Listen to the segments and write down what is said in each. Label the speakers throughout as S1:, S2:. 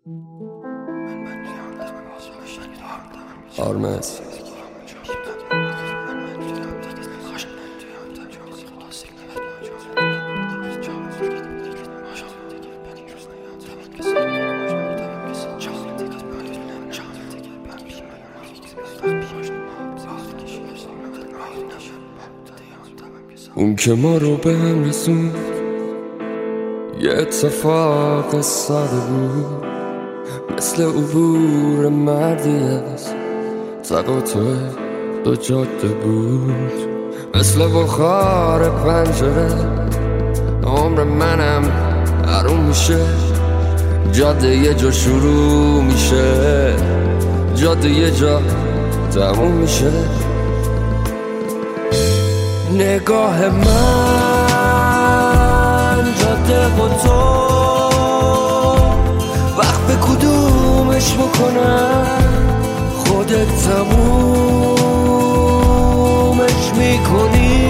S1: آرمز اون که ما رو به هم رسوند یه اتفاق ساده بود، مثل عبور مردی از تقاطع دو جاده بود، مثل بخار پنجره عمر منم حروم میشه. جاده یه جا شروع میشه، جاده یه جا تموم میشه. نگاه من جاده و تو وقت به کدومش بکنم، خودت تمومش میکنی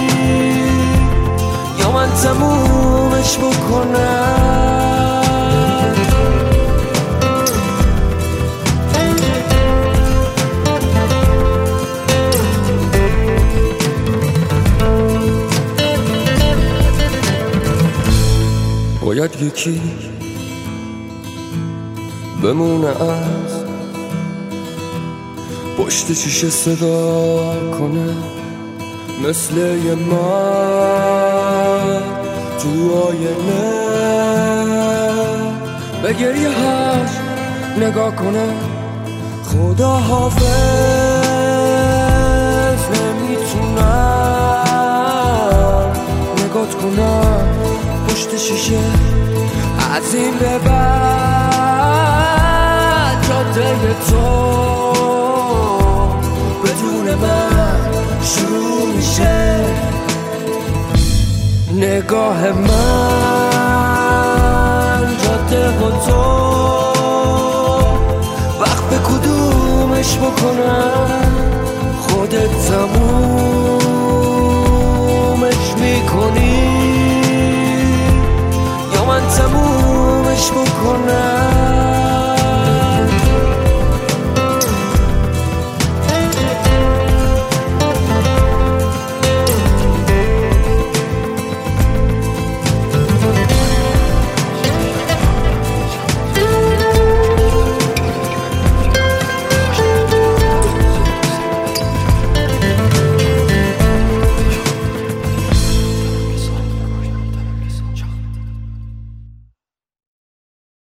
S1: یا من تمومش بکنم؟ باید یکی بمونه از پشت شیشه صدا کنه، مثل یه مرد تو آینه به گریه هاش نگاه کنه. خدا حافظ نمیتونم نگات کنم پشت شیشه، از این به بعد جاده تو بدون من شروع میشه. نگاه من